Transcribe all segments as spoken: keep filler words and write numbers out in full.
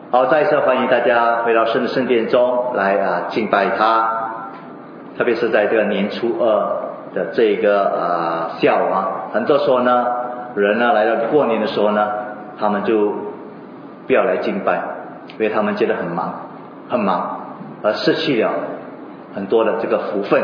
好，再一次欢迎大家回到圣的圣殿中来啊敬拜他，特别是在这个年初二的这个啊下午啊，很多时候呢，人呢来到过年的时候呢，他们就不要来敬拜，因为他们觉得很忙，很忙，而失去了很多的这个福分。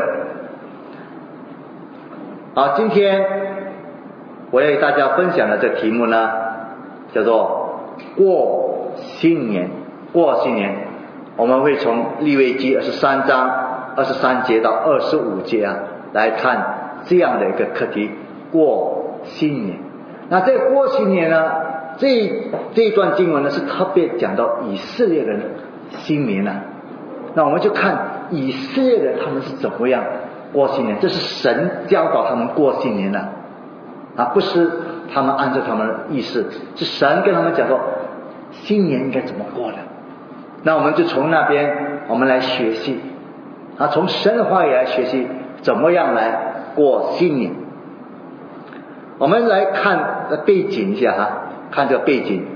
好，今天我要与大家分享的这个题目呢，叫做过新年。过新年，我们会从利未记二十三章二十三节到二十五节啊，来看这样的一个课题，过新年。那这个过新年呢，这这一段经文呢是特别讲到以色列人新年呢、啊。那我们就看以色列人他们是怎么样过新年，这是神教导他们过新年的啊，不是他们按照他们的意思，是神跟他们讲说新年应该怎么过的。那我们就从那边我们来学习啊，从神的话语来学习怎么样来过新年。我们来看背景一下哈，看这个背景。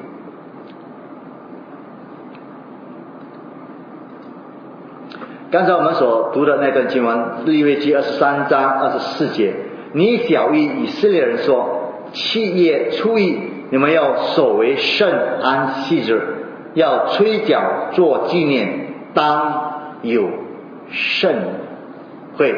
刚才我们所读的那段经文，利未记二十三章二十四节，你晓谕以色列人说，七月初一你们要守为圣安息日，要吹角做纪念，当有盛会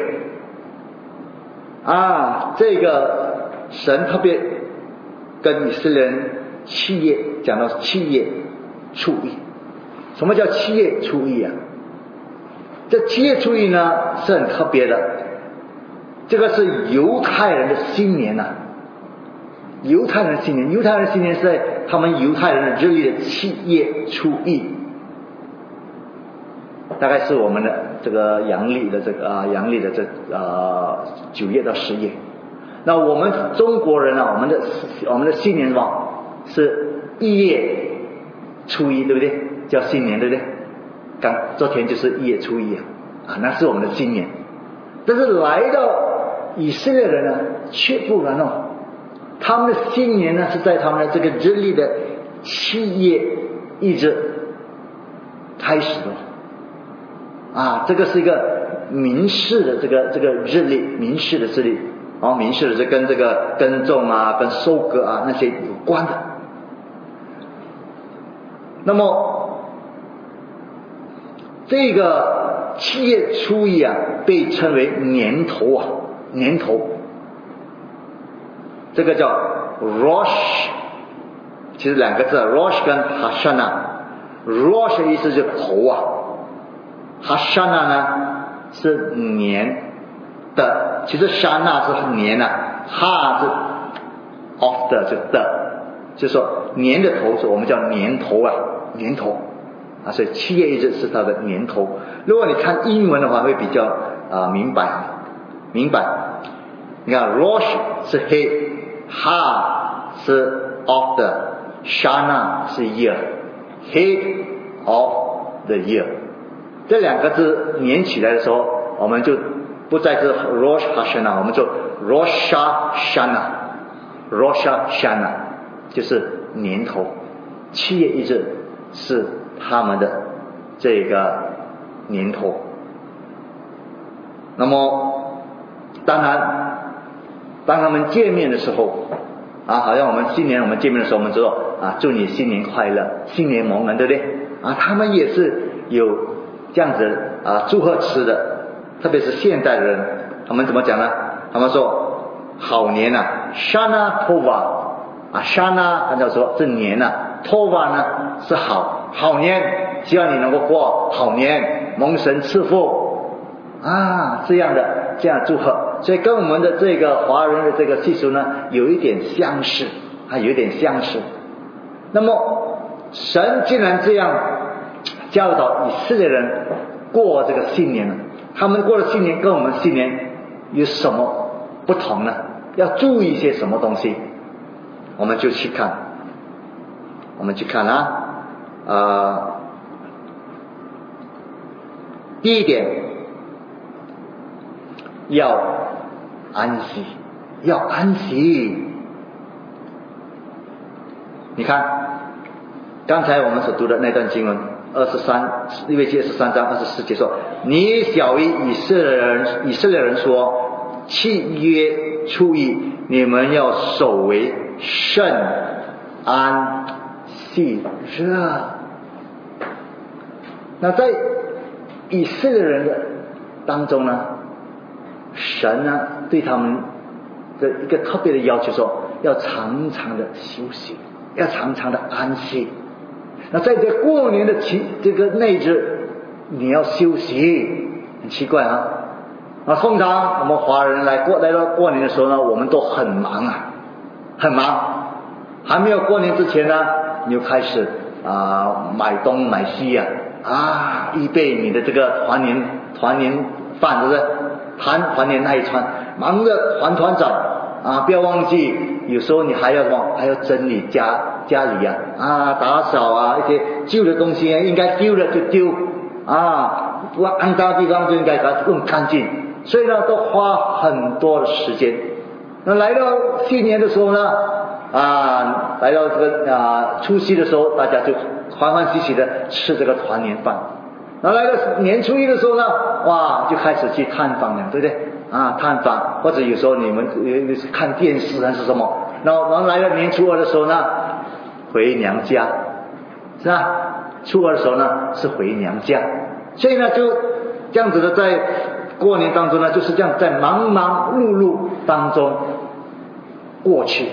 啊。这个神特别跟以色列人七月讲到七月初一。什么叫七月初一啊？这七月初一呢是很特别的，这个是犹太人的新年呐、啊。犹太人的新年，犹太人的新年是在他们犹太人的日历的七月初一，大概是我们的这个阳历的这个啊阳历的这呃九月到十月。那我们中国人啊，我们的我们的新年嘛是一月初一，对不对？叫新年，对不对？刚昨天就是一月初一啊，啊，那是我们的新年。但是来到以色列人呢，却不然哦，他们的新年呢是在他们的这个日历的七月一日开始的啊，这个是一个民事的这个这个日历，民事的日历，然后民事的是跟这个耕种啊、跟收割啊那些有关的。那么这个七月初一啊，被称为年头啊，年头。这个叫 Rosh， 其实两个字 Rosh 跟 Hashanah。Rosh 意思就是头啊 ，Hashanah 呢是年的，其实 Shana 是年啊 ，Ha 是 of 的，就的，就是说年的头，是我们叫年头啊，年头啊，所以七月一日是它的年头。如果你看英文的话，会比较啊、呃、明白，明白。你看 Rosh 是黑。Ha 是 of 的 Shana 是 year Head of the year， 这两个字连起来的时候，我们就不再是 Rosh Hashanah， 我们就 Rosh Shana Rosh Shana 就是年头，七月一日是他们的这个年头。那么当然当他们见面的时候啊，好像我们新年我们见面的时候，我们说啊，祝你新年快乐，新年蒙恩，对不对？啊，他们也是有这样子啊祝贺词的，特别是现代的人，他们怎么讲呢？他们说好年啊 ，Shana Tova 啊 ，Shana 按照说是年啊 ，Tova 呢是好好年，希望你能够过好年，蒙神赐福啊，这样的这样祝贺。所以跟我们的这个华人的这个习俗呢有一点相似啊，有一点相似。那么神既然这样教导以色列人过这个新年呢，他们过的新年跟我们新年有什么不同呢？要注意一些什么东西？我们就去看，我们去看啊，呃，第一点要安息，要安息。你看刚才我们所读的那段经文二十三利未记二十三章二十四节说，你小于以色列人以色列人说，契约初一你们要守为圣安息日。那在以色列人的当中呢，神呢对他们的一个特别的要求说，要常常的休息，要常常的安息。那在这过年的期这个内日，你要休息，很奇怪啊。那通常我们华人来过来到过年的时候呢，我们都很忙啊，很忙。还没有过年之前呢，你就开始啊、呃、买东买西啊，啊预备你的这个团年团年饭，对不对？团团年那一餐，忙着团团长啊，不要忘记，有时候你还要什么？还要整理家家里啊，啊打扫啊，一些旧的东西啊，应该丢了就丢啊，不肮脏的地方就应该把它弄干净。所以呢，都花很多的时间。那来到新年的时候呢，啊，来到这个啊除夕的时候，大家就欢欢喜喜的吃这个团年饭。那来到年初一的时候呢，哇，就开始去探访了，对不对？啊，探访，或者有时候你们有时看电视还是什么，然后然后来到年初二的时候呢，回娘家，是吧？初二的时候呢是回娘家，所以呢就这样子的在过年当中呢，就是这样在忙忙碌碌当中过去。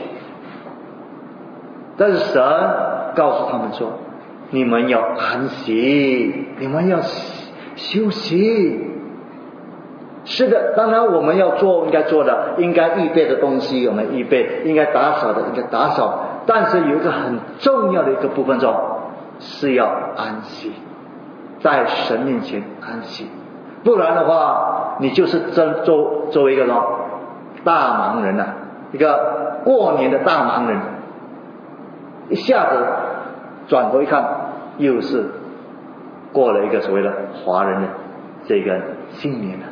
但是神告诉他们说，你们要安息，你们要休息。是的，当然我们要做应该做的，应该预备的东西我们预备，应该打扫的应该打扫。但是有一个很重要的一个部分中，是要安息，在神面前安息。不然的话，你就是真作作为一个什么大忙人啊，一个过年的大忙人，一下子转头一看，又是过了一个所谓的华人的这个新年了。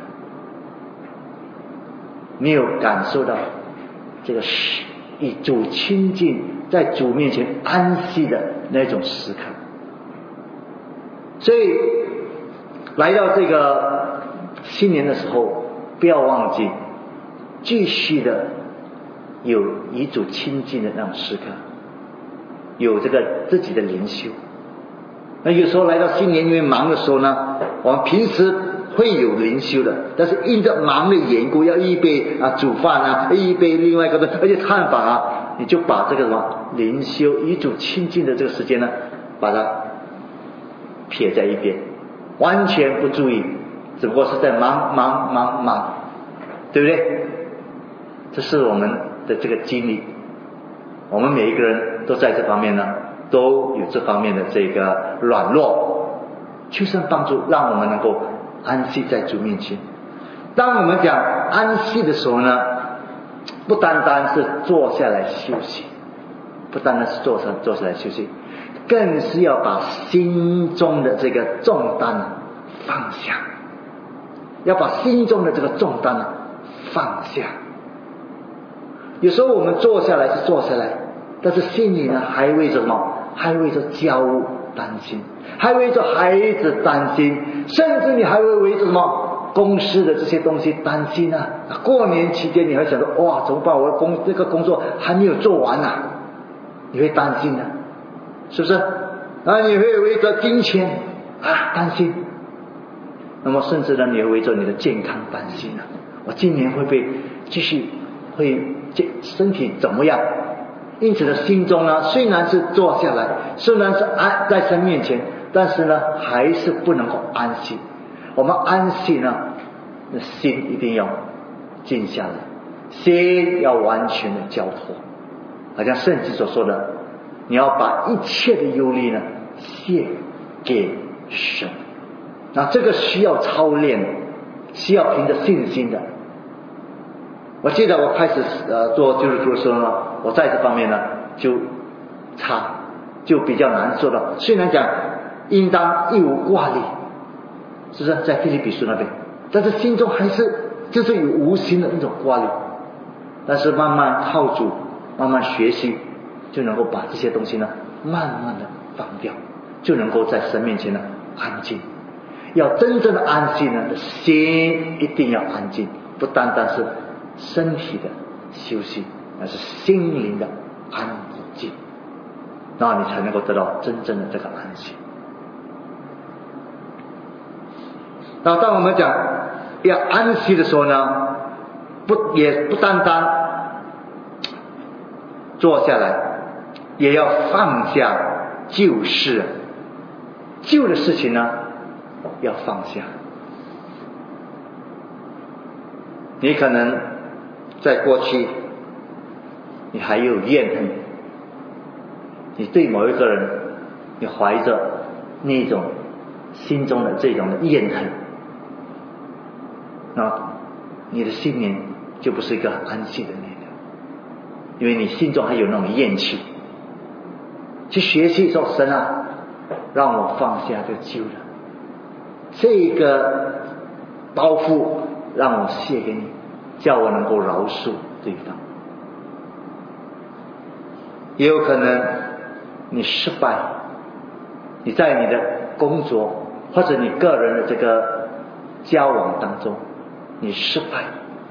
你有感受到这个与主亲近，在主面前安息的那种时刻。所以来到这个新年的时候，不要忘记继续的有与主亲近的那种时刻，有这个自己的灵修。那有时候来到新年因为忙的时候呢，我们平时会有灵修的，但是因着忙的缘故，要预备啊煮饭啊，预备另外一个的，而且探访啊，你就把这个什么灵修与主亲近的这个时间呢，把它撇在一边，完全不注意，只不过是在忙忙忙忙，对不对？这是我们的这个经历，我们每一个人都在这方面呢，都有这方面的这个软弱，求神帮助，让我们能够安息在主面前。当我们讲安息的时候呢，不单单是坐下来休息，不单单是坐下坐下来休息，更是要把心中的这个重担放下，要把心中的这个重担放下。有时候我们坐下来是坐下来，但是心里呢还为着什么？还为着家务担心，还为着孩子担心，甚至你还会为着什么公司的这些东西担心啊。过年期间你会想说，哇，怎么办？我的工这个工作还没有做完啊，你会担心的、啊，是不是？啊，你会为着金钱啊担心，那么甚至呢，你会为着你的健康担心啊。我今年会不会继续会身体怎么样？因此呢，心中呢虽然是坐下来，虽然是安在神面前，但是呢还是不能够安息。我们安息呢，那心一定要静下来，心要完全的交托，好像圣经所说的，你要把一切的忧虑呢献给神。那这个需要操练，需要凭着信心的。我记得我开始呃做救赎主的时候呢，我在这方面呢就差，就比较难做到。虽然讲应当一无挂虑，是不是在腓立比书那边，但是心中还是就是有无形的那种挂虑。但是慢慢靠主，慢慢学习，就能够把这些东西呢慢慢的放掉，就能够在神面前呢安静。要真正的安息呢，心一定要安静，不单单是身体的休息，而是心灵的安静，那你才能够得到真正的这个安息。那当我们讲要安息的时候呢，不也不单单坐下来，也要放下旧事，旧的事情呢要放下。你可能在过去你还有怨恨，你对某一个人你怀着那种心中的这种的怨恨，那你的心灵就不是一个安息的那个，因为你心中还有那种怨气。去学习说，神啊，让我放下这个旧的，这个包袱让我卸给你，叫我能够饶恕对方。也有可能你失败，你在你的工作或者你个人的这个交往当中你失败，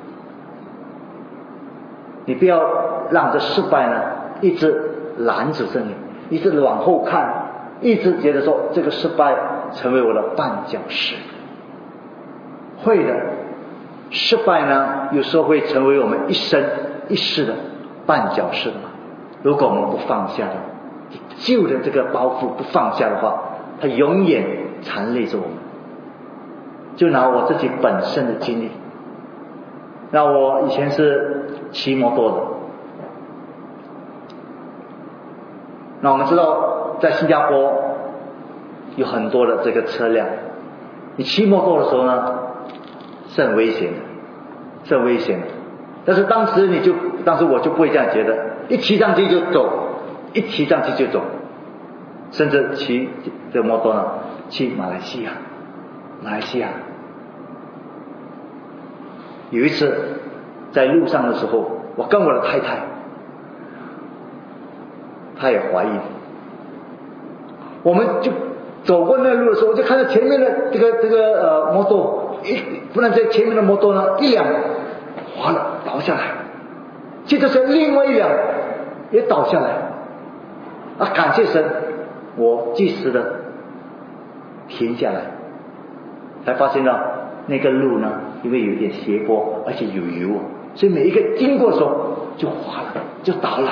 你不要让这失败呢一直拦着着你，一直往后看，一直觉得说这个失败成为我的绊脚石。会的，失败呢有时候会成为我们一生一世的绊脚石的。如果我们不放下的，旧的这个包袱不放下的话，它永远缠累着我们。就拿我自己本身的经历，那我以前是骑摩托的，那我们知道在新加坡有很多的这个车辆，你骑摩托的时候呢是很危险的，是很危险的。但是当时你就当时我就不会这样觉得，一骑上去就走，一骑上去就走，甚至骑这个摩托呢去马来西亚马来西亚有一次在路上的时候，我跟我的太太，她也怀孕，我们就走过那路的时候，我就看到前面的这个这个呃摩托，一不然在前面的摩托呢一辆滑了倒下来，接着是另外一辆也倒下来，啊，感谢神，我及时的停下来，才发现到那个路呢因为有点斜坡，而且有油，所以每一个经过的时候就滑了，就倒了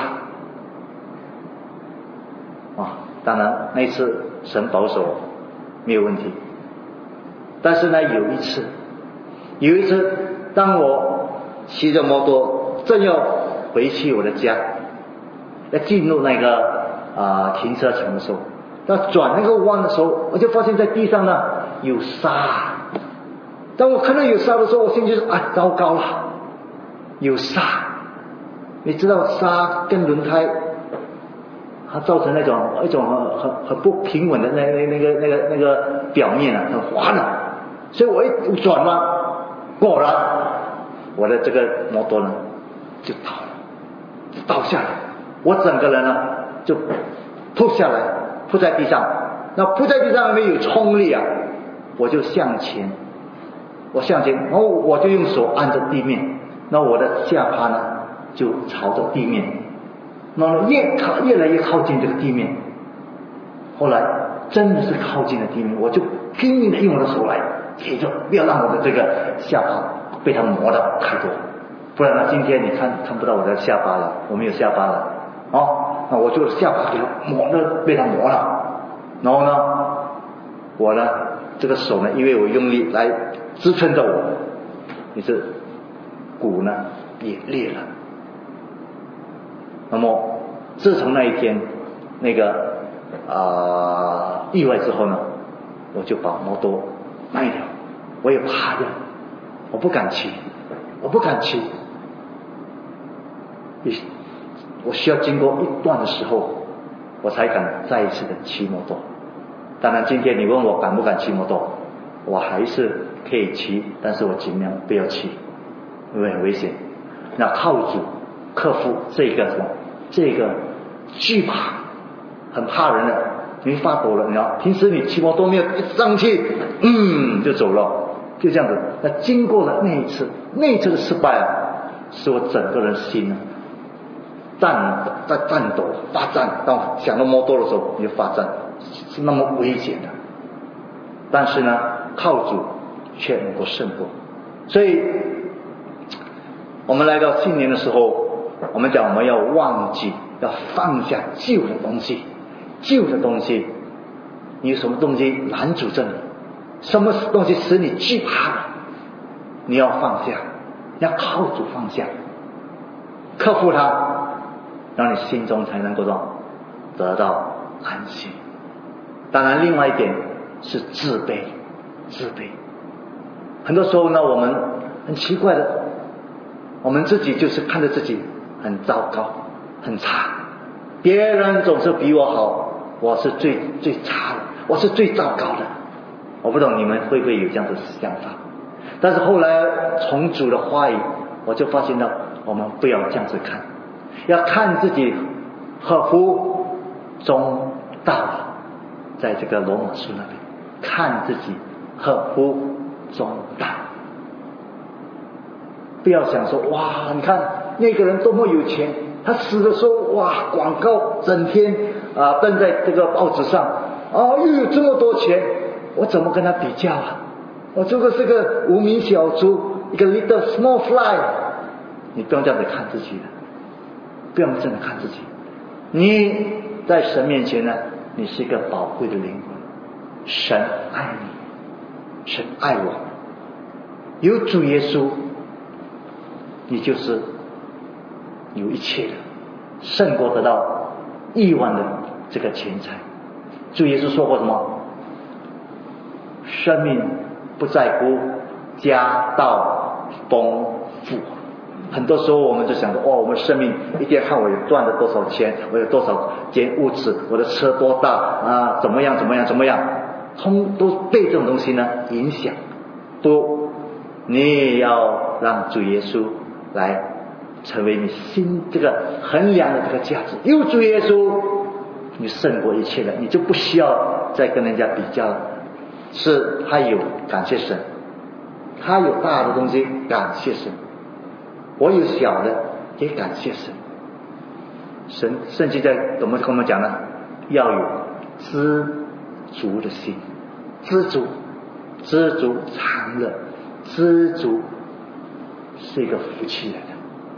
啊。当然那一次神保守没有问题，但是呢有一次有一次当我骑着摩托正要回去我的家，要进入那个啊、呃、停车场的时候，要转那个弯的时候，我就发现在地上呢有沙。当我看到有沙的时候，我心就是啊，糟糕了，有沙。你知道沙跟轮胎它造成那种一种很很很不平稳的那那那个那个那个表面啊，很滑的。所以我一转弯，果然我的这个摩托呢就倒了，就倒下来，我整个人呢就扑下来，扑在地上。那扑在地上没有冲力啊，我就向前。我向前，然后我就用手按着地面，那我的下巴呢就朝着地面，那么越靠越来越靠近这个地面。后来真的是靠近了地面，我就拼命的用我的手来贴着，不要让我的这个下巴被它磨得太多，不然呢今天你看看不到我的下巴了，我没有下巴了哦，那我就下巴给它磨的被它磨了，然后呢我呢这个手呢因为我用力来支撑着我，你是骨呢也裂了。那么自从那一天那个啊、呃、意外之后呢，我就把摩托卖掉，我也怕掉，我不敢骑，我不敢骑。我需要经过一段的时候，我才敢再一次的骑摩托。当然今天你问我敢不敢骑摩托，我还是可以骑，但是我尽量不要骑，因为很危险。那靠主克服这个什么，这个惧怕，很怕人的你会发抖了，你知道，平时你骑摩托没有一上去，嗯，就走了，就这样子。那经过了那一次，那一次的失败啊，使我整个人心啊战在战斗发战，当想到摩托的时候你就发战，是那么危险的。但是呢，靠主却能够胜过。所以我们来到新年的时候，我们讲我们要忘记，要放下旧的东西。旧的东西，你有什么东西拦阻着你？什么东西使你惧怕的？你要放下，要靠主放下，克服它，让你心中才能够得到安息。当然另外一点是自卑，自卑。很多时候呢，我们很奇怪的，我们自己就是看着自己很糟糕很差，别人总是比我好，我是最最差的，我是最糟糕的。我不懂你们会不会有这样的想法。但是后来从主的话语，我就发现到我们不要这样子看，要看自己合乎中道。在这个罗马书那边，看自己合乎中道。不要想说哇，你看那个人多么有钱，他死的时候哇，广告整天啊登在这个报纸上，啊又有这么多钱，我怎么跟他比较啊？我这个是个无名小卒，一个 little small fly。你不用这样子看自己的，不用这样看自己。你在神面前呢，你是一个宝贵的灵魂，神爱你，神爱我。有主耶稣，你就是有一切的，胜过得到亿万的这个钱财。主耶稣说过什么？生命不在乎家道丰富。很多时候我们就想着，哦，我们生命一定要看我有赚了多少钱，我有多少间屋子，我的车多大啊，怎么样怎么样怎么样，通都被这种东西呢影响。不，你也要让主耶稣来成为你心这个衡量的这个价值。有主耶稣，你胜过一切了，你就不需要再跟人家比较了。是他有，感谢神，他有大的东西，感谢神，我有小的，也感谢神。神圣经在怎么跟我们讲呢？要有知足的心，知足，知足常乐，知足是一个福气来的。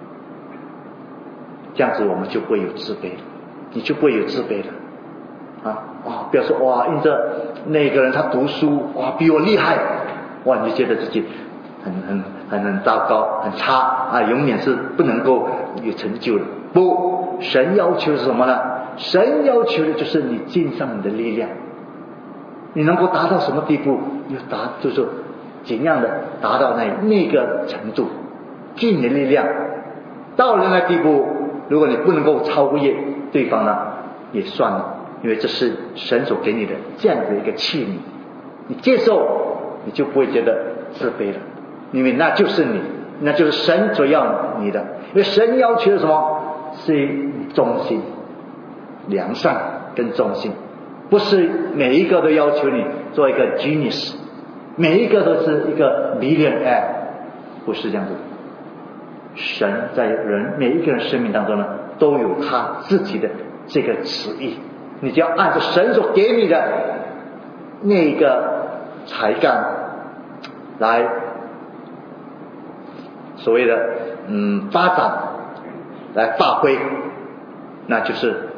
这样子我们就不会有自卑，你就不会有自卑了啊！哦，不要说哇，因着那个人他读书哇比我厉害，哇，你就觉得自己很很很很糟糕，很差啊，永远是不能够有成就的。不，神要求是什么呢？神要求的就是你尽上你的力量，你能够达到什么地步，要达就是尽量的达到那那个程度，尽你的力量。到了那地步，如果你不能够超越对方呢，也算了，因为这是神所给你的这样的一个器皿，你接受，你就不会觉得自卑了，因为那就是你，那就是神所要你的。因为神要求的什么？是忠心、良善跟忠心，不是每一个都要求你做一个 genius， 每一个都是一个 millionaire， 不是这样子。神在人每一个人生命当中呢，都有他自己的这个旨意，你就要按照神所给你的那个才干来所谓的嗯发展，来发挥，那就是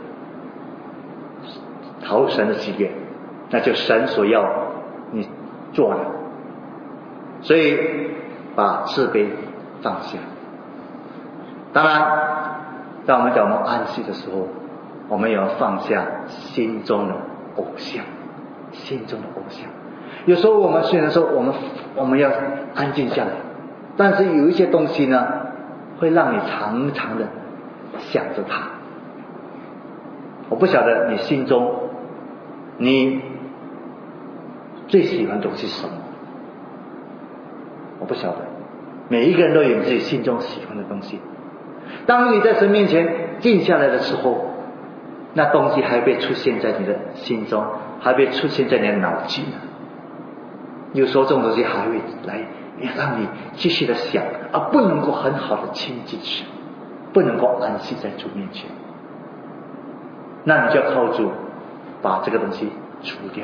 讨神的喜悦，那就神所要你做的。所以把自卑放下。当然在我们讲我们安息的时候，我们也要放下心中的偶像，心中的偶像。有时候我们虽然说我们我们要安静下来，但是有一些东西呢会让你常常的想着它。我不晓得你心中你最喜欢的东西是什么，我不晓得，每一个人都有自己心中喜欢的东西。当你在神面前静下来的时候， 那东西还会出现在你的心中，还会出现在你的脑筋呢。有时候这种东西还会来让你继续的想，而不能够很好的亲近神，不能够安息在主面前。那你就要靠主把这个东西除掉。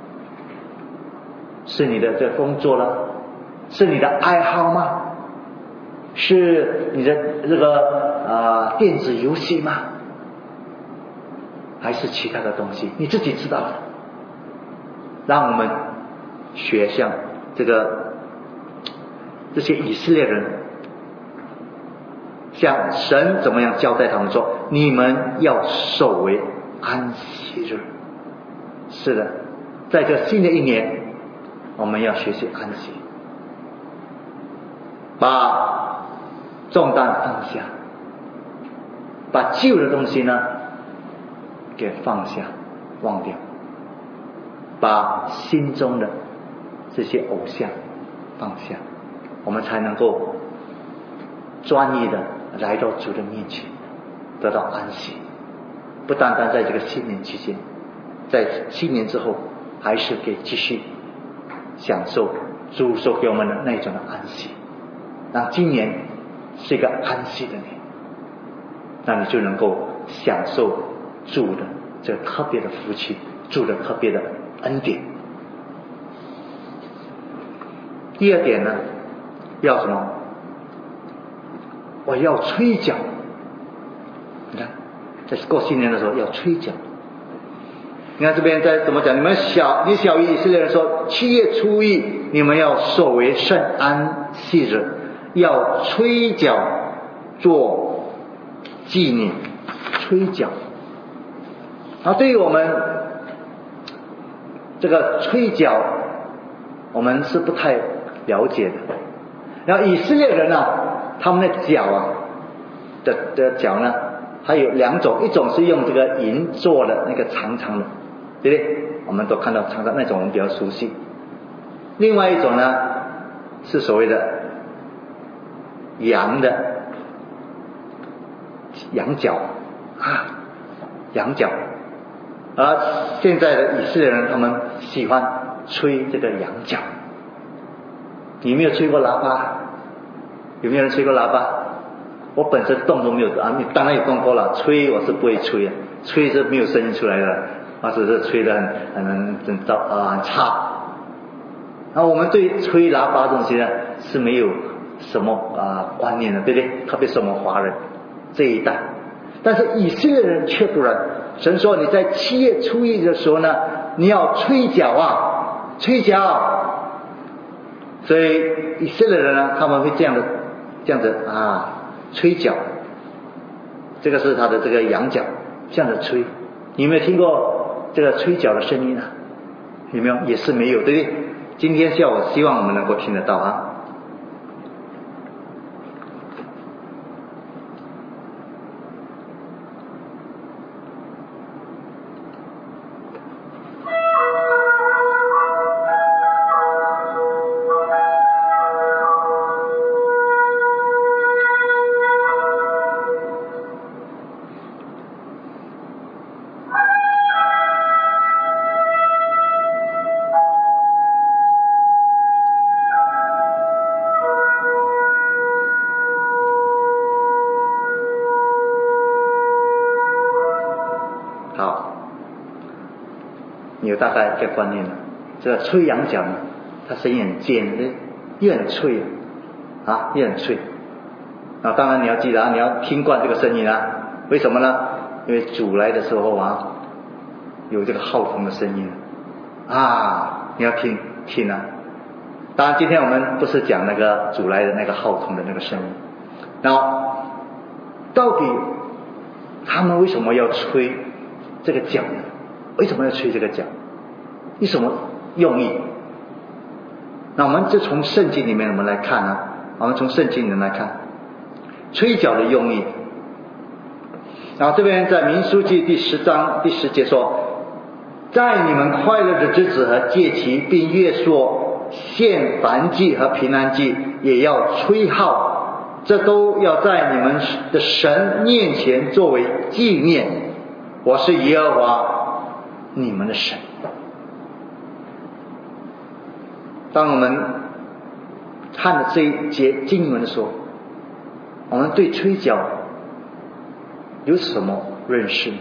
是你的这个工作了，是你的爱好吗？是你的这个呃电子游戏吗？还是其他的东西？你自己知道的。让我们学像这个这些以色列人，像神怎么样交代他们说，你们要守为安息日。是的，在这新的一年，我们要学习安息，把重担放下，把旧的东西呢给放下忘掉，把心中的这些偶像放下，我们才能够专一的来到主的面前，得到安息。不单单在这个新年期间，在新年之后还是可以继续享受主所给我们的那种的安息。让今年是一个安息的年，那你就能够享受主的这个特别的福气，主的特别的恩典。第二点呢，要什么？我要吹角。你看在过新年的时候要吹角。你看这边在怎么讲？你们小你小于以色列人说，七月初一你们要守为圣安息日，要吹角做纪念。吹角啊，对于我们这个吹角我们是不太了解的。然后以色列人啊，他们的角啊的的角呢还有两种，一种是用这个银做的那个长长的，对不对？我们都看到长长那种，我们比较熟悉。另外一种呢是所谓的羊的羊角啊，羊角。而现在的以色列人他们喜欢吹这个羊角。你没有吹过喇叭？有没有人吹过喇叭？我本身动都没有啊，你当然有动过了。吹我是不会吹的，吹是没有声音出来的，或者是吹得很很很糟啊很差。然后我们对吹喇叭东西呢是没有什么啊观念的，对不对？特别是我们华人这一代。但是以色列人却不然，神说你在七月初一的时候呢，你要吹角啊，吹角。所以以色列人呢，他们会这样的这样子啊吹角，这个是他的这个羊角，这样的吹。你有没有听过这个吹角的声音啊？有没有？也是没有，对不对？今天下午希望我们能够听得到啊。有大概一个观念了，这个吹羊角呢，它声音很尖，又很脆啊，又很脆。啊，当然你要记得啊，你要听惯这个声音啊。为什么呢？因为主来的时候啊，有这个号筒的声音啊，你要听听啊。当然，今天我们不是讲那个主来的那个号筒的那个声音。然后，到底他们为什么要吹这个角呢？为什么要吹这个角？有什么用意？那我们就从圣经里面我们来看啊，我们从圣经里面来看吹角的用意。然后这边在民书记第十章第十节说，在你们快乐的日子和节期，并月朔献燔祭和平安祭，也要吹号，这都要在你们的神面前作为纪念。 我是耶和华你们的神。当我们看了这一节经文的时候，我们对吹角有什么认识呢？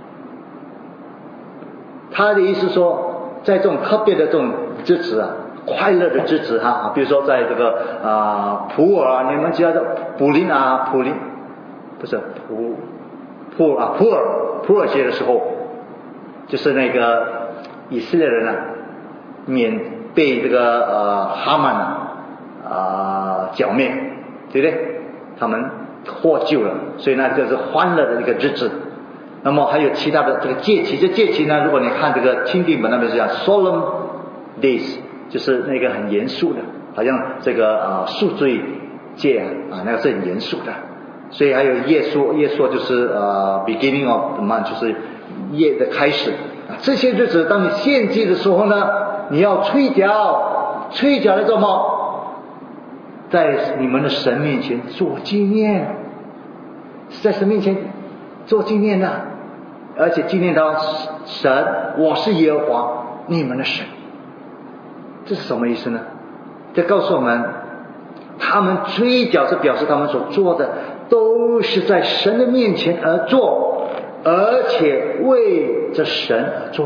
他的意思说，在这种特别的这种日子啊，快乐的日子哈，比如说在这个啊、呃、普尔啊，你们知道的普林啊，普林不是普普啊普尔普尔节的时候，就是那个以色列人啊，免被这个呃哈曼啊啊、呃、剿灭，对不对？他们获救了，所以呢，这是欢乐的一个日子。那么还有其他的这个节期，这节期呢，如果你看这个钦定本那边是讲 solemn days， 就是那个很严肃的，好像这个啊赎罪节啊，那个是很严肃的。所以还有耶稣，耶稣就是呃 beginning of the month， 就是夜的开始啊。这些日子，当你献祭的时候呢，你要吹角，吹角来做什么？在你们的神面前做纪念，在神面前做纪念呢、啊。而且纪念到神，我是耶和华你们的神。这是什么意思呢？这告诉我们，他们吹角是表示他们所做的都是在神的面前而做，而且为着神而做，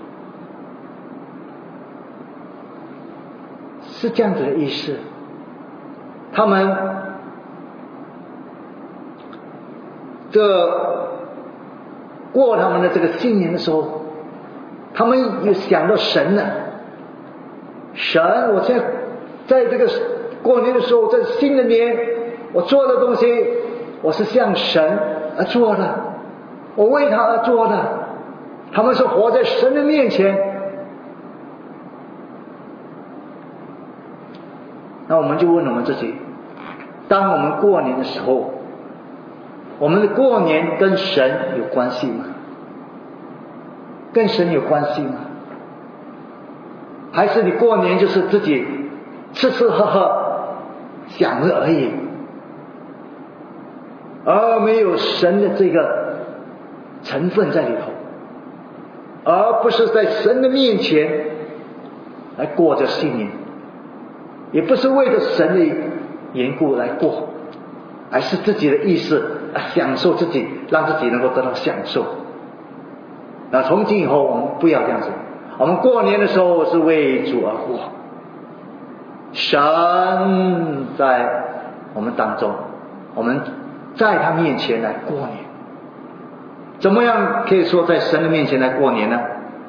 是这样子的意思。他们这过他们的这个新年的时候，他们有想到神呢。神，我现在在这个过年的时候，在新的年，我做的东西，我是向神而做的，我为他而做的。他们是活在神的面前。那我们就问我们自己，当我们过年的时候，我们的过年跟神有关系吗？跟神有关系吗？还是你过年就是自己吃吃喝喝享乐而已，而没有神的这个成分在里头，而不是在神的面前来过着新年，也不是为了神的缘故来过，而是自己的意识享受自己，让自己能够得到享受。那从今以后我们不要这样子，我们过年的时候是为主而活，神在我们当中，我们在他面前来过年。怎么样可以说在神的面前来过年呢？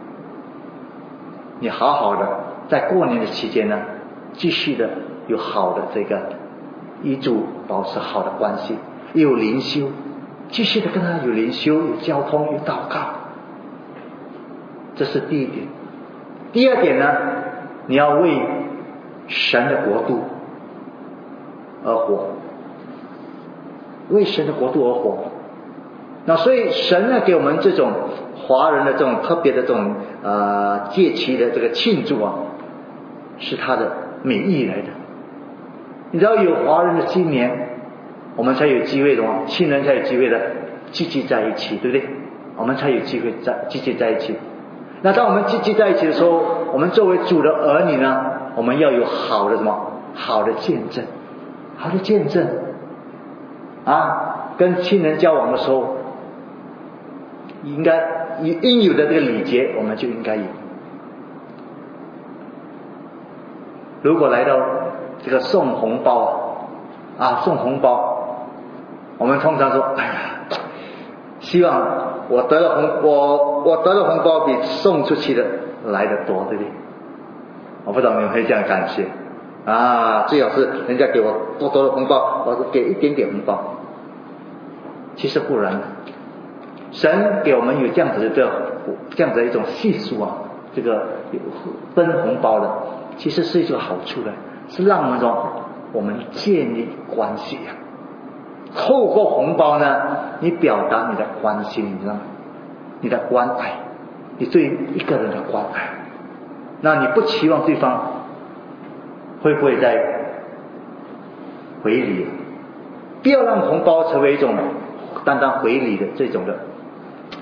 你好好的在过年的期间呢，继续的有好的这个与主保持好的关系，有灵修，继续的跟他有灵修，有交通，有祷告。这是第一点。第二点呢，你要为神的国度而活，为神的国度而活。那所以神呢，给我们这种华人的这种特别的这种呃节期的这个庆祝啊，是他的美意来的。你知道有华人的新年，我们才有机会的哦，亲人才有机会的聚集在一起，对不对？我们才有机会在聚集在一起。那当我们聚集在一起的时候，我们作为主的儿女呢，我们要有好的什么？好的见证，好的见证啊！跟亲人交往的时候，应该应有的这个礼节，我们就应该有。如果来到这个送红包啊，送红包，我们通常说，哎呀，希望我得了红，我我得了红包比送出去的来得多，对不对？我不知道你们会这样感觉啊，最好是人家给我多多的红包，我给一点点红包。其实不然的，神给我们有这样子的这这样子的一种习俗啊，这个分红包的，其实是一种好处的，是让我们说我们建立关系啊。透过红包呢，你表达你的关心，你知道吗？你的关爱，你对一个人的关爱。那你不期望对方会不会再回礼？不要让红包成为一种单单回礼的这种的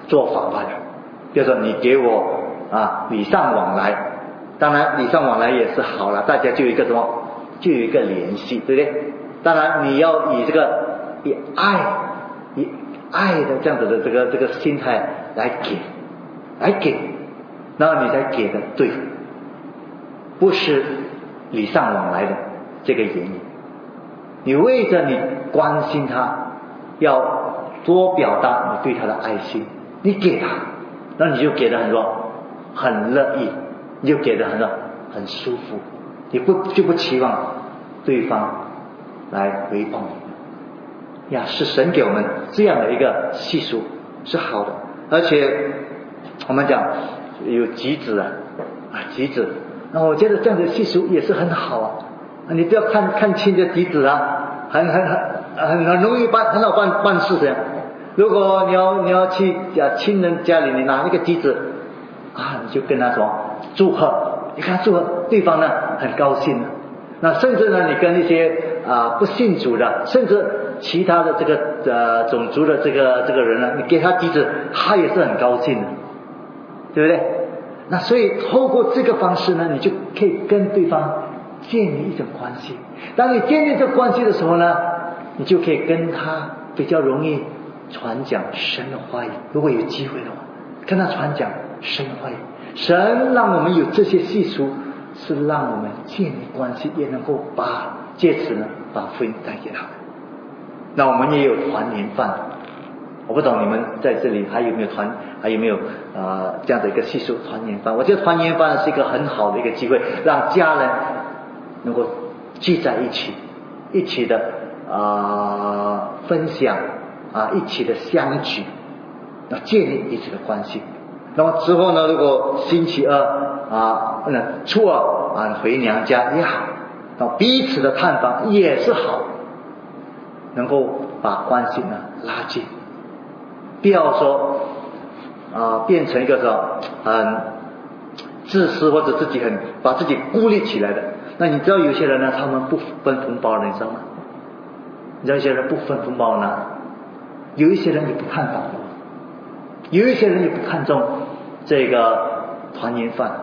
做法吧的。比如说你给我啊礼尚往来，当然礼尚往来也是好了，大家就有一个什么，就有一个联系，对不对？当然你要以这个以爱以爱的这样子的这个这个心态来给来给，然后你才给的对，不是礼尚往来的这个言语。你为着你关心他，要多表达你对他的爱心，你给他，那你就给的很多很乐意，你就给的很多很舒服，你不就不期望对方来回报你呀。是神给我们这样的一个习俗是好的，而且我们讲有集子啊啊集子，那我觉得这样的习俗也是很好啊。你不要看看轻这集子啊，很很很很很容易办，很好办办事的。如果你要你要去啊亲人家里，你拿一个集子啊，你就跟他说祝贺，你看祝贺，对方呢很高兴的。那甚至呢，你跟一些啊不信主的，甚至其他的这个呃种族的这个这个人呢，你给他集子，他也是很高兴的，对不对？那所以透过这个方式呢，你就可以跟对方建立一种关系。当你建立这个关系的时候呢，你就可以跟他比较容易传讲神的话语。如果有机会的话，跟他传讲神的话语。神让我们有这些习俗，是让我们建立关系，也能够把借此呢把福音带给他们。那我们也有团年饭，我不懂你们在这里还有没有团，还有没有呃这样的一个习俗团年饭？我觉得团年饭是一个很好的一个机会，让家人能够聚在一起，一起的啊、呃、分享啊，一起的相聚，要建立彼此的关系。那么之后呢，如果星期二啊，那初二啊回娘家也好，那彼此的探访也是好，能够把关系呢拉近。不要说啊变成一个说很自私或者自己很把自己孤立起来的。那你知道有些人呢，他们不分红包的，你知道吗？你知道有些人不分红包呢，有一些人也不看访的，有一些人也不看重这个团年饭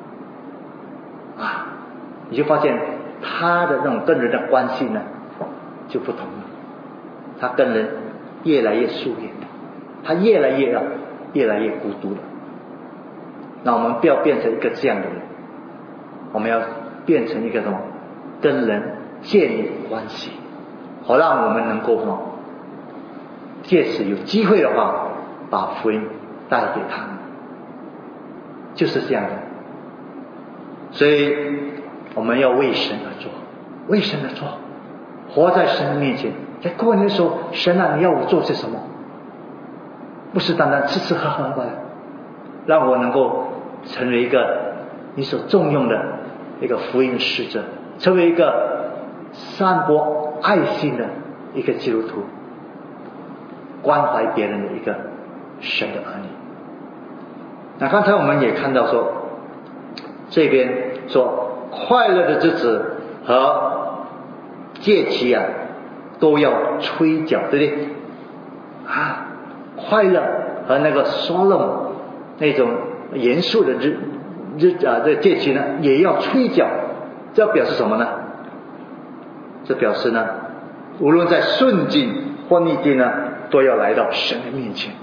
啊，你就发现他的那种跟人的关系呢就不同了，他跟人越来越疏远，他越来越越来越孤独了。那我们不要变成一个这样的人，我们要变成一个什么？跟人建立关系，好让我们能够什么？借此有机会的话，把福音带给他们，就是这样的。所以我们要为神而做，为神而做，活在神的面前。在过年的时候，神啊，你要我做些什么？不是单单吃吃喝喝吧，让我能够成为一个你所重用的一个福音的使者，成为一个散播爱心的一个基督徒，关怀别人的一个神的儿女。那刚才我们也看到说，这边说快乐的日子和节期啊，都要吹角，对不对？啊，快乐和那个 solemn 那种严肃的日日啊这节期呢，也要吹角。这表示什么呢？这表示呢，无论在顺境或逆境呢，都要来到神的面前。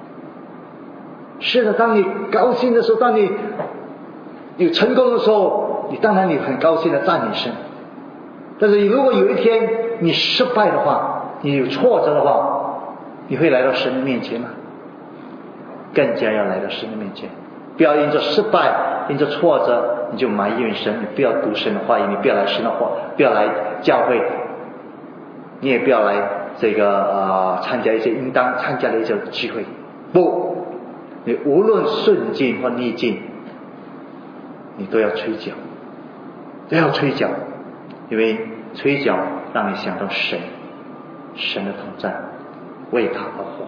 是的，当你高兴的时候，当你有成功的时候，你当然你很高兴的赞美神。但是如果有一天你失败的话，你有挫折的话，你会来到神的面前吗？更加要来到神的面前。不要因着失败，因着挫折，你就埋怨神，你不要读神的话语，你不要来神的话，不要来教会，你也不要来这个呃参加一些应当参加的一些聚会。不，你无论顺境或逆境，你都要吹角，都要吹角，因为吹角让你想到神，神的同在，为他而活。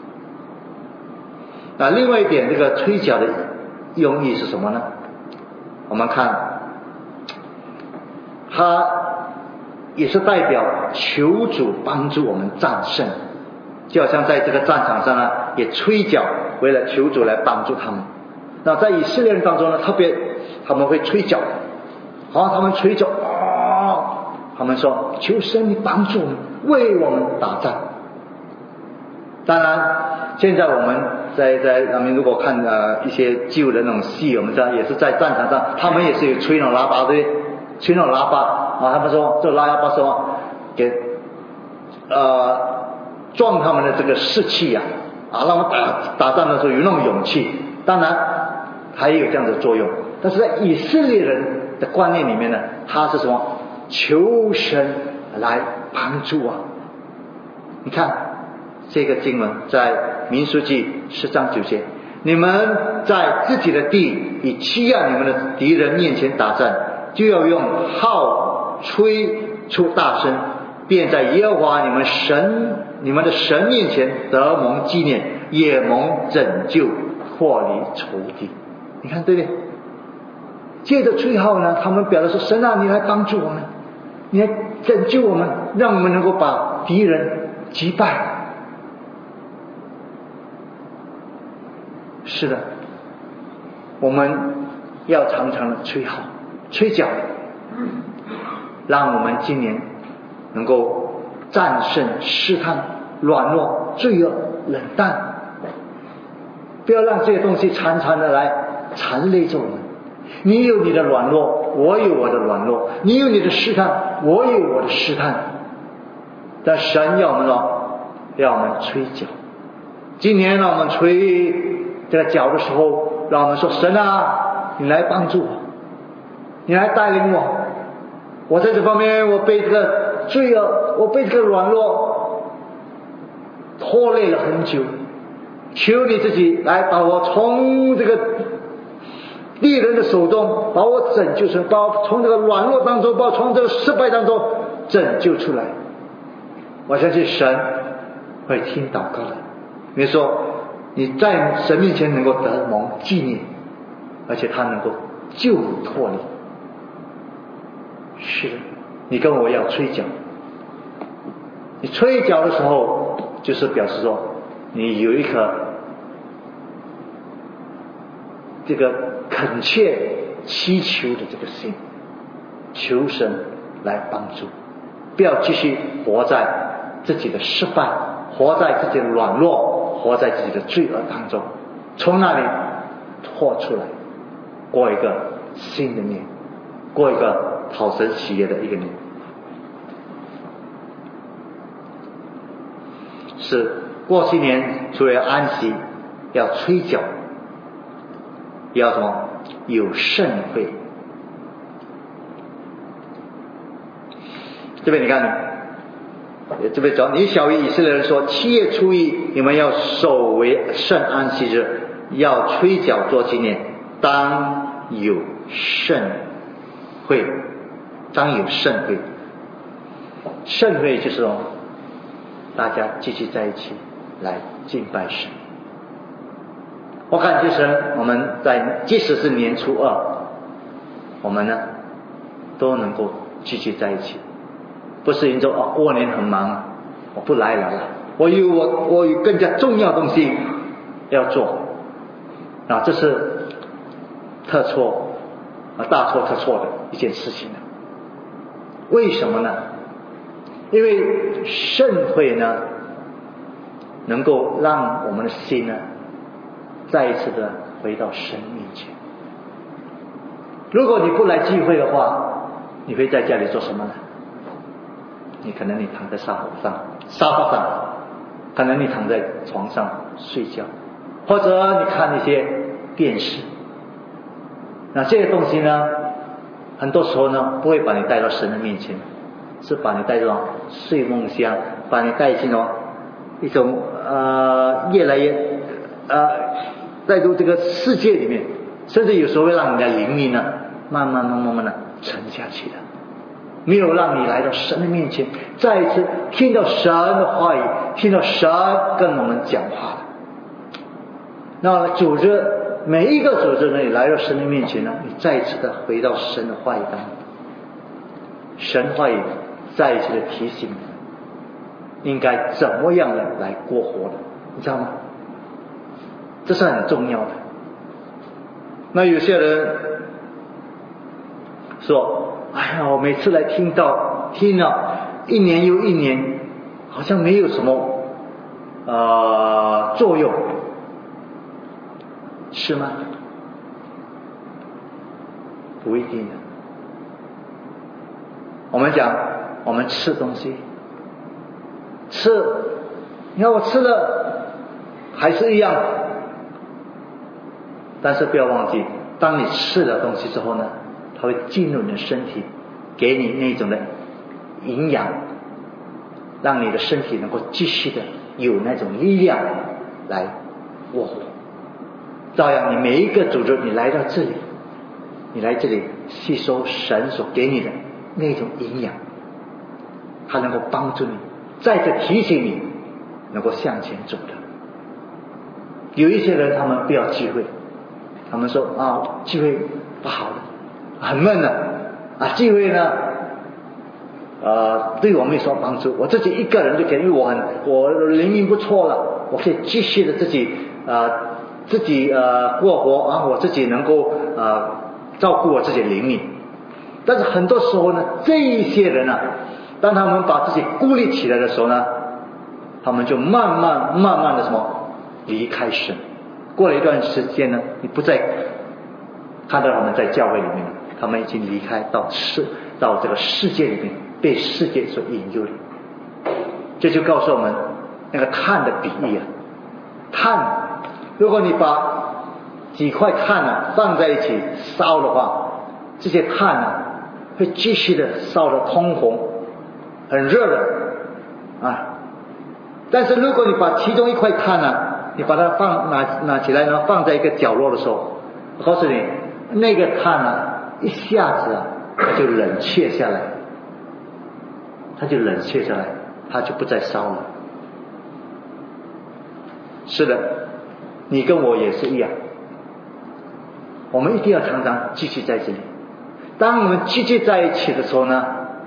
那另外一点，这个吹角的用意是什么呢？我们看，它也是代表求主帮助我们战胜，就好像在这个战场上呢，也吹角为了求主来帮助他们。那在以色列人当中呢，特别他们会吹角，好，他们吹角啊，他们说求神你帮助我们，为我们打仗。当然现在我们在在咱们如果看呃一些旧的那种戏，我们知道也是在战场上，他们也是有吹那种喇叭，对，吹那种喇叭啊，他们说这喇叭说给呃壮他们的这个士气呀、啊，啊，让我们打打仗的时候有那种勇气。当然还有这样的作用，但是在以色列人的观念里面呢，他是什么？求神来帮助啊！你看这个经文在民数记十章九节，你们在自己的地以欺压你们的敌人面前打仗，就要用号吹出大声，便在耶和华你们神你们的神面前得蒙纪念，也蒙拯救，脱离仇敌。你看对不对？借着吹号呢，他们表达说神啊，你来帮助我们，你来拯救我们，让我们能够把敌人击败。是的，我们要常常的吹号吹角，让我们今年能够战胜试探、软弱、罪恶、冷淡，不要让这些东西常常的来缠累着我们。你有你的软弱，我有我的软弱；你有你的试探，我有我的试探。但神要我们说，要我们吹角。今年让我们吹这个角的时候，让我们说神啊，你来帮助我，你来带领我。我在这方面，我被这个罪恶，我被这个软弱拖累了很久。求你自己来把我从这个敌人的手中把我拯救出来，把我从这个软弱当中，把我从这个失败当中拯救出来。我相信神会听祷告的。你说你在神面前能够得蒙纪念，而且他能够救你脱离。是的，你跟我要吹角。你吹角的时候，就是表示说你有一颗这个恳切祈求的这个心，求神来帮助，不要继续活在自己的失败，活在自己的软弱，活在自己的罪恶当中，从那里脱出来，过一个新的年，过一个讨神喜悦的一个年。是过新年除了安息，要吹角，要什么？有盛会。这边你看，这边讲，你小于以色列人说，七月初一你们要守为圣安息日，要吹角做纪念，当有盛会，当有盛会。盛会就是说大家聚集在一起来敬拜神。我感谢神，我们在即使是年初二，我们呢都能够聚集在一起，不是因着哦过年很忙，我不来了，我有我我有更加重要的东西要做，啊，这是特错啊大错特错的一件事情呢。为什么呢？因为盛会呢，能够让我们的心呢，再一次的回到神面前。如果你不来聚会的话，你会在家里做什么呢？你可能你躺在沙发上，沙发上，可能你躺在床上睡觉，或者你看一些电视。那这些东西呢，很多时候呢，不会把你带到神的面前，是把你带到睡梦乡，把你带进了一种呃越来越呃带入这个世界里面，甚至有时候会让你的灵命呢慢慢慢慢慢的沉下去的，没有让你来到神的面前，再一次听到神的话语，听到神跟我们讲话的。那组织每一个组织呢，你来到神的面前呢，你再一次的回到神的话语当中，神话语再一次的提醒你应该怎么样的来过活的，你知道吗？ 这是很重要的。那有些人说，哎呀，我每次来听到听了一年又一年，好像没有什么呃作用，是吗？不一定的。我们讲我们吃东西，吃，你看我吃了还是一样，但是不要忘记，当你吃了东西之后呢，它会进入你的身体，给你那种的营养，让你的身体能够继续的有那种力量来过活。照样你每一个组织，你来到这里，你来这里吸收神所给你的那种营养，它能够帮助你，再次提醒你能够向前走的。有一些人他们不要聚会，他们说啊，聚会不好的，很闷的啊，聚会呢呃，对我没有什么帮助，我自己一个人就可以，因为我很我灵命不错了，我可以继续的自己呃自己呃过活啊，我自己能够呃照顾我自己的灵命。但是很多时候呢，这一些人啊，当他们把自己孤立起来的时候呢，他们就慢慢慢慢的什么离开神。过了一段时间呢，你不再看到他们在教会里面，他们已经离开到世到这个世界里面，被世界所引诱了。这就告诉我们那个碳的比例啊，碳，如果你把几块碳啊放在一起烧的话，这些碳啊会继续的烧得通红，很热的啊。但是如果你把其中一块碳啊，你把它放拿拿起来呢，放在一个角落的时候，我告诉你，那个碳啊，一下子啊，它就冷却下来，它就冷却下来，它就不再烧了。是的，你跟我也是一样，我们一定要常常继续在这里。当我们继续在一起的时候呢，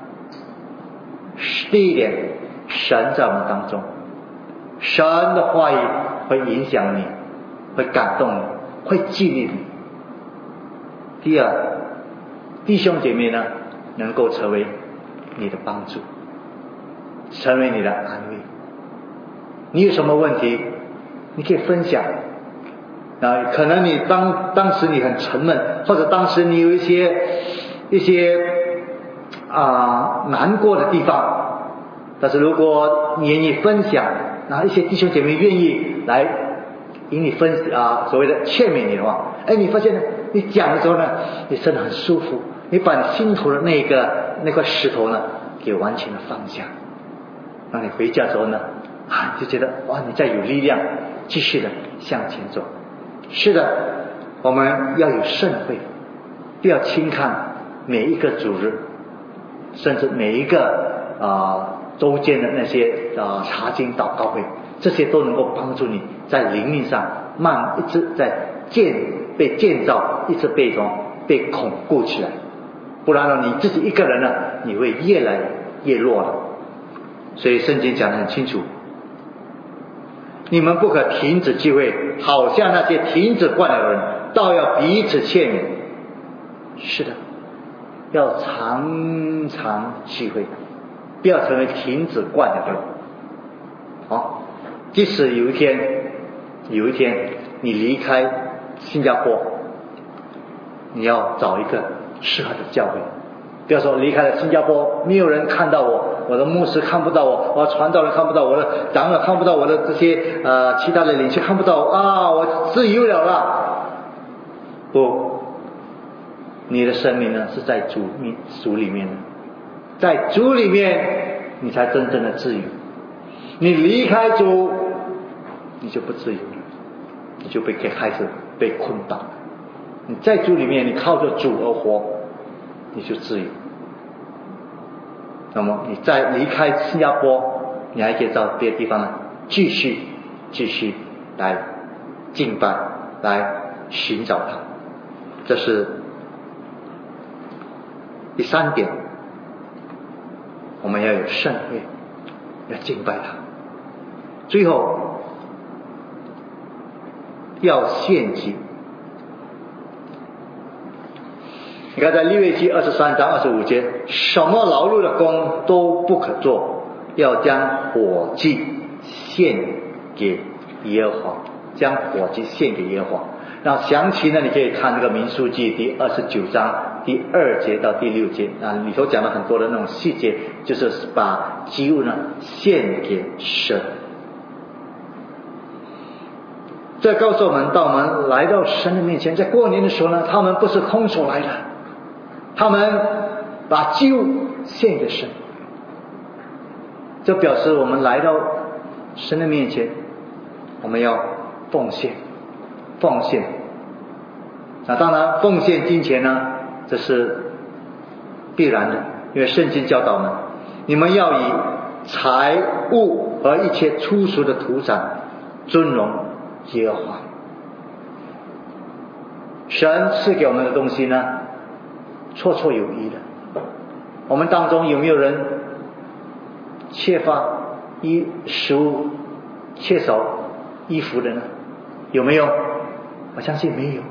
第一点，神在我们当中，神的话语会影响你，会感动你，会激励你。第二，弟兄姐妹呢，能够成为你的帮助，成为你的安慰。你有什么问题，你可以分享啊，可能你当当时你很沉闷，或者当时你有一些一些啊、呃、难过的地方，但是如果你愿意分享，然后一些弟兄姐妹愿意来与你分啊、呃、所谓的劝勉你的话，哎，你发现呢，你讲的时候呢，你真的很舒服，你把你心头的那个那块石头呢，给完全的放下，让你回家的时候呢，啊，就觉得哇，你再有力量，继续的向前走。是的，我们要有盛会，不要轻看每一个主日，甚至每一个啊、呃、周间的那些啊、呃、查经祷告会，这些都能够帮助你在灵命上慢一直在建被建造，一直被什么被巩固起来。不然呢，你自己一个人呢，你会越来越弱了。所以圣经讲得很清楚，你们不可停止聚会，好像那些停止惯了的人，倒要彼此劝勉。是的，要常常聚会，不要成为停止惯了的人。好，即使有一天，有一天你离开新加坡，你要找一个适合的教会。不要说离开了新加坡，没有人看到我，我的牧师看不到我，我的传道人看不到我，的长老看不到我，的这些呃其他的领袖看不到啊，我自由了啦。不，你的生命呢是在主主里面的，在主里面你才真正的自由。你离开主，你就不自由了，你就被开始被捆绑。你在主里面，你靠着主而活，你就自由。那么你再离开新加坡，你还可以到别的地方呢，继续继续来敬拜，来寻找他。这是第三点，我们要有圣会，要敬拜他。最后要献祭。你看在利未记二十三章二十五节，什么劳碌的工都不可做，要将火祭献给耶和华，将火祭献给耶和华。那详情呢，你可以看这个民数记第二十九章第二节到第六节啊，里头讲了很多的那种细节，就是把祭物呢献给神。这告诉我们，当我们来到神的面前，在过年的时候呢，他们不是空手来的，他们把祭物献给神，这表示我们来到神的面前，我们要奉献，奉献。那当然，奉献金钱呢，这是必然的，因为圣经教导我们，你们要以财物和一切粗俗的土产尊荣耶和华。神赐给我们的东西呢，绰绰有余的。我们当中有没有人缺乏衣食物、缺少衣服的呢？有没有？我相信没有。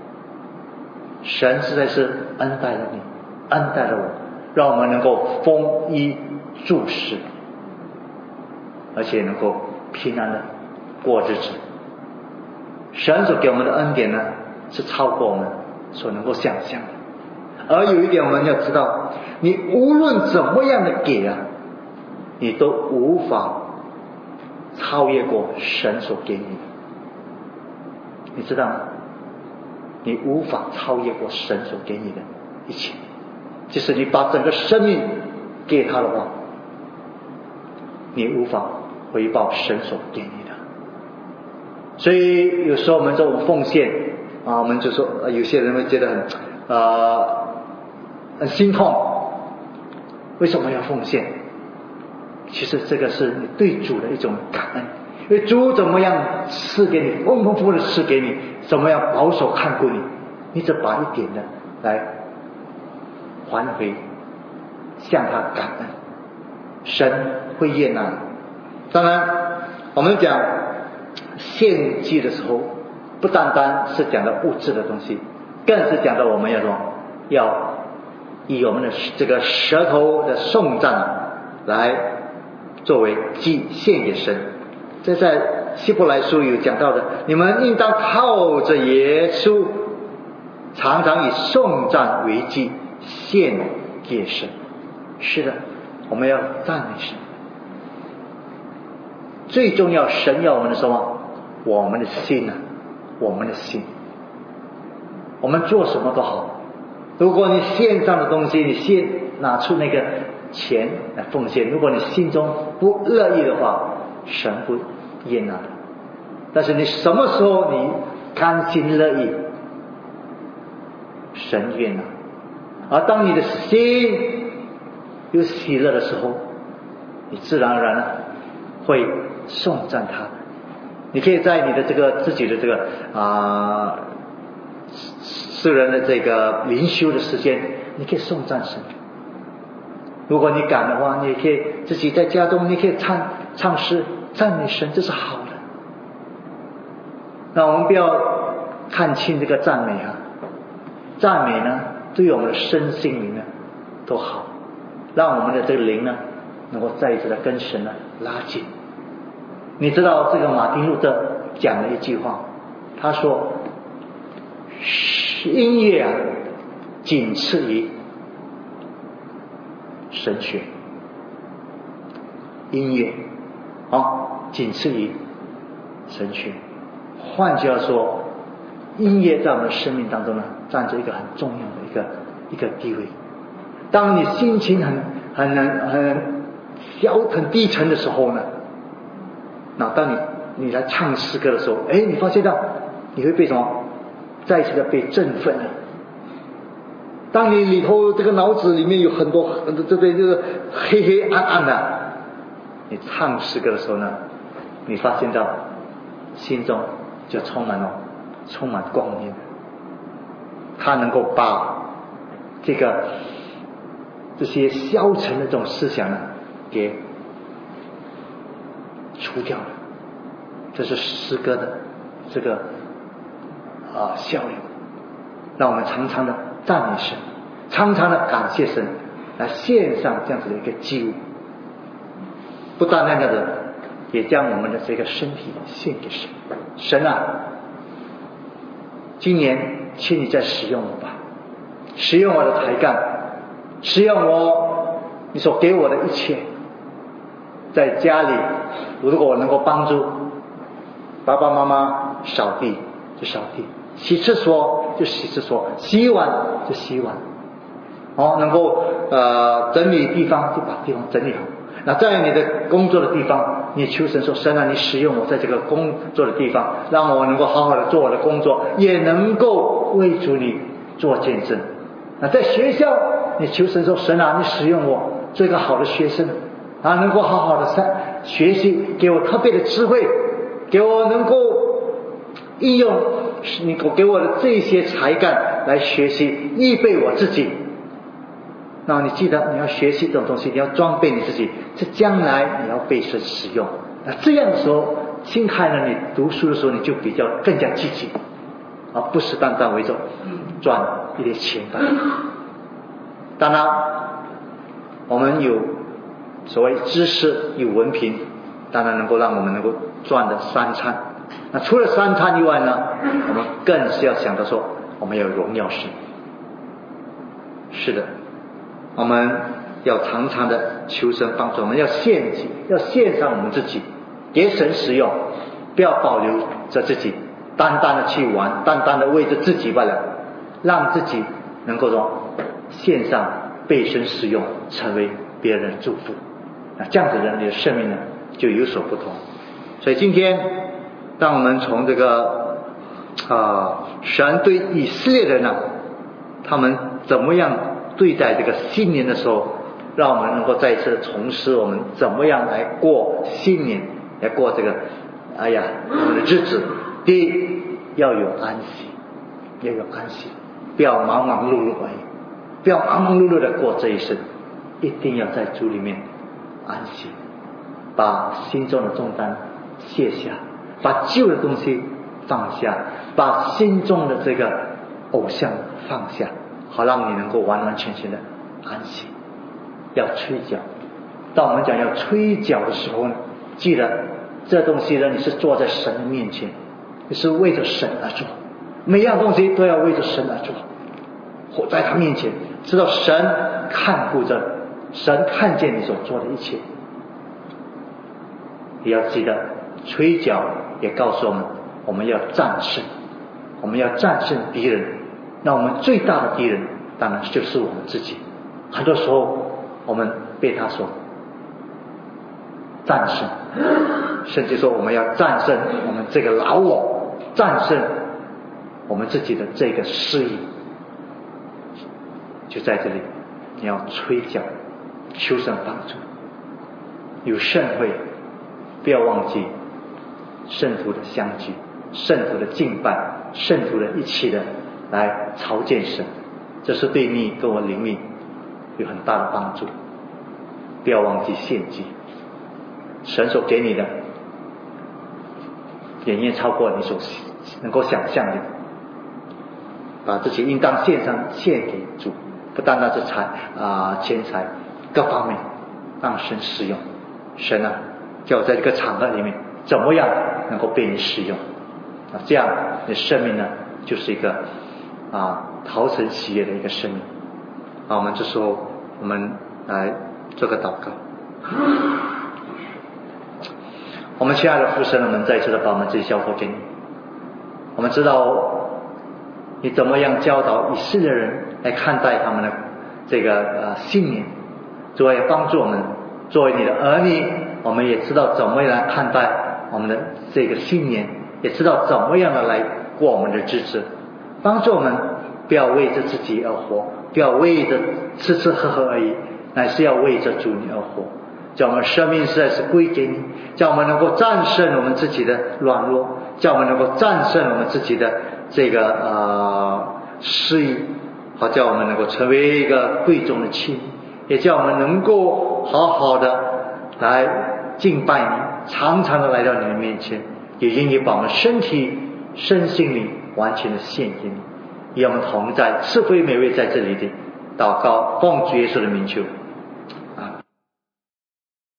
神实在是恩待了你，恩待了我，让我们能够丰衣足食，而且能够平安的过日子。神所给我们的恩典呢，是超过我们所能够想象的。而有一点我们要知道，你无论怎么样的给啊，你都无法超越过神所给你的，你知道吗？你无法超越过神所给你的一切，就是你把整个生命给他的话，你无法回报神所给你的。所以有时候我们这种奉献啊，我们就说有些人会觉得很呃很心痛，为什么要奉献？其实这个是你对主的一种感恩，因为主怎么样赐给你，丰丰富富的赐给你，怎么样保守看顾你，你只把一点的来还回，向他感恩，神会悦纳。当然我们讲献祭的时候，不单单是讲到物质的东西，更是讲到我们要什么，要以我们的这个舌头的颂赞来作为祭献给神。这在希伯来书有讲到的，你们应当靠着耶稣，常常以颂赞为祭献给神。是的，我们要赞美神。最重要，神要我们的什么？我们的心啊，我们的心。我们做什么都好，如果你献上的东西，你先拿出那个钱来奉献，如果你心中不乐意的话，神不悦纳的。但是你什么时候你甘心乐意，神悦纳。而当你的心有喜乐的时候，你自然而然呢会颂赞他。你可以在你的这个自己的这个啊私人的这个灵修的时间，你可以颂赞神。如果你敢的话，你也可以自己在家中，你可以唱唱诗赞美神，这是好的。那我们不要看轻这个赞美啊，赞美呢对我们的身心灵呢都好，让我们的这个灵呢能够再一次的跟神呢拉近。你知道这个马丁路德讲了一句话，他说音乐啊仅次于神学，音乐啊仅次于神学。换句话说，音乐在我们的生命当中呢占着一个很重要的一个一个地位。当你心情很很很消很低沉的时候呢，那当你你来唱诗歌的时候，哎，你发现到你会被什么再一次的被振奋了。当你里头这个脑子里面有很多这边就是黑黑暗暗的，你唱诗歌的时候呢，你发现到心中就充满了充满光明，它能够把这个这些消沉的这种思想呢给除掉了。这是诗歌的这个呃效力。让我们常常的赞美神，常常的感谢神，来献上这样子的一个祭物。不单单的，也将我们的这个身体献给神。神啊，今年请你再使用我吧，使用我的才干，使用我你所给我的一切。在家里，如果我能够帮助爸爸妈妈扫地就扫地，洗厕所就洗厕所，洗碗就洗碗，哦，能够呃整理地方就把地方整理好。那在你的工作的地方，你求神说，神啊，你使用我在这个工作的地方，让我能够好好的做我的工作，也能够为主你做见证。那在学校，你求神说，神啊，你使用我做一个好的学生啊，能够好好的学习，给我特别的智慧，给我能够应用你给我的这些才干来学习，预备我自己。那你记得，你要学习这种东西，你要装备你自己，这将来你要被神使用。那这样的时候，心态呢，你读书的时候你就比较更加积极，而不是单单为着赚一点钱吧。当然，我们有所谓知识，有文凭，当然能够让我们能够赚的三餐。那除了三餐以外呢，我们更是要想到说，我们要荣耀神。是的，我们要常常的求神帮助，我们要献祭，要献上我们自己给神使用，不要保留着自己，单单的去玩，单单的为着自己罢了，让自己能够说献上被神使用，成为别人的祝福。那这样子人，你的生命呢就有所不同。所以今天，当我们从这个啊、呃、神对以色列人呢，他们怎么样对待这个新年的时候，让我们能够再次重拾我们怎么样来过新年，来过这个哎呀我们的日子。第一，要有安息，要有安息，不要忙忙碌碌而已，不要忙忙碌碌的过这一生，一定要在主里面安息，把心中的重担卸下，把旧的东西放下，把心中的这个偶像放下，好让你能够完完全全的安息。要吹角，当我们讲要吹角的时候呢，记得这东西呢，你是坐在神的面前，你是为着神而做，每样东西都要为着神而做，活在他面前，知道神看顾着，神看见你所做的一切。也要记得吹角也告诉我们，我们要战胜，我们要战胜敌人。那我们最大的敌人当然就是我们自己，很多时候我们被他所战胜，甚至说我们要战胜我们这个老我，战胜我们自己的这个失意。就在这里，你要吹角，求神帮助。有盛会，不要忘记圣徒的相聚，圣徒的敬拜，圣徒的一起的来朝见神，这是对你跟我灵命有很大的帮助。不要忘记献祭，神所给你的远远超过你所能够想象的，把自己应当献上献给主，不单单是财啊、呃、钱财各方面，让神使用。神啊，叫我在这个场合里面怎么样能够被你使用啊？这样你的生命呢，就是一个啊讨神喜悦的一个生命。啊，我们这时候我们来做个祷告。我们亲爱的父神，我们再一次的把我们自己交托给你。我们知道你怎么样教导以色列人来看待他们的这个呃信念，主要也帮助我们作为你的儿女，我们也知道怎么样来看待我们的这个信念，也知道怎么样的来过我们的日子，帮助我们不要为着自己而活，不要为着吃吃喝喝而已，乃是要为着主你而活。叫我们生命实在是归给你，叫我们能够战胜我们自己的软弱，叫我们能够战胜我们自己的这个呃失意，好叫我们能够成为一个贵重的器皿，也叫我们能够好好的来敬拜你，常常的来到你的面前，也因你把我们身体身心灵完全的献给你。与我们同在，是非每位在这里的祷告，奉主耶稣的名求。